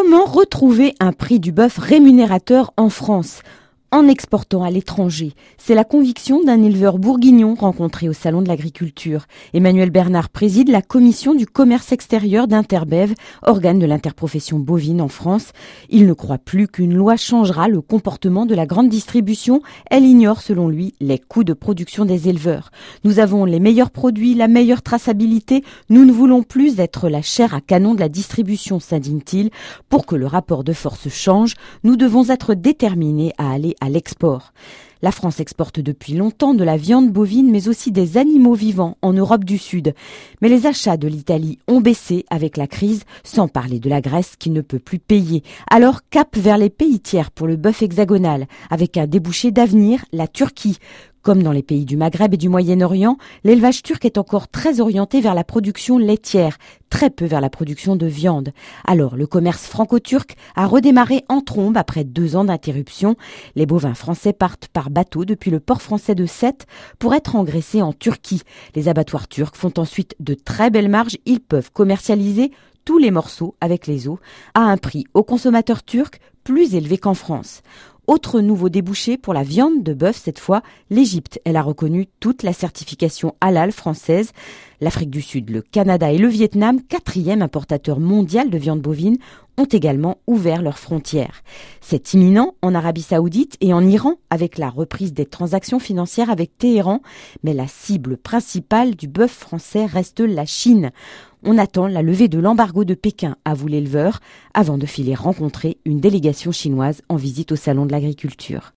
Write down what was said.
Comment retrouver un prix du bœuf rémunérateur en France ? En exportant à l'étranger. C'est la conviction d'un éleveur bourguignon rencontré au Salon de l'Agriculture. Emmanuel Bernard préside la commission du commerce extérieur d'Interbev, organe de l'interprofession bovine en France. Il ne croit plus qu'une loi changera le comportement de la grande distribution. Elle ignore, selon lui, les coûts de production des éleveurs. Nous avons les meilleurs produits, la meilleure traçabilité. Nous ne voulons plus être la chair à canon de la distribution, s'indigne-t-il. Pour que le rapport de force change, nous devons être déterminés à aller à l'export. La France exporte depuis longtemps de la viande bovine, mais aussi des animaux vivants en Europe du Sud. Mais les achats de l'Italie ont baissé avec la crise, sans parler de la Grèce qui ne peut plus payer. Alors cap vers les pays tiers pour le bœuf hexagonal, avec un débouché d'avenir, la Turquie. Comme dans les pays du Maghreb et du Moyen-Orient, l'élevage turc est encore très orienté vers la production laitière, très peu vers la production de viande. Alors, le commerce franco-turc a redémarré en trombe après 2 ans d'interruption. Les bovins français partent par bateau depuis le port français de Sète pour être engraissés en Turquie. Les abattoirs turcs font ensuite de très belles marges. Ils peuvent commercialiser tous les morceaux avec les os à un prix aux consommateurs turcs plus élevé qu'en France. Autre nouveau débouché pour la viande de bœuf cette fois, l'Égypte. Elle a reconnu toute la certification halal française. L'Afrique du Sud, le Canada et le Vietnam, 4e importateur mondial de viande bovine, ont également ouvert leurs frontières. C'est imminent en Arabie Saoudite et en Iran avec la reprise des transactions financières avec Téhéran. Mais la cible principale du bœuf français reste la Chine. On attend la levée de l'embargo de Pékin, avoue l'éleveur, avant de filer rencontrer une délégation chinoise en visite au Salon de l'Agriculture.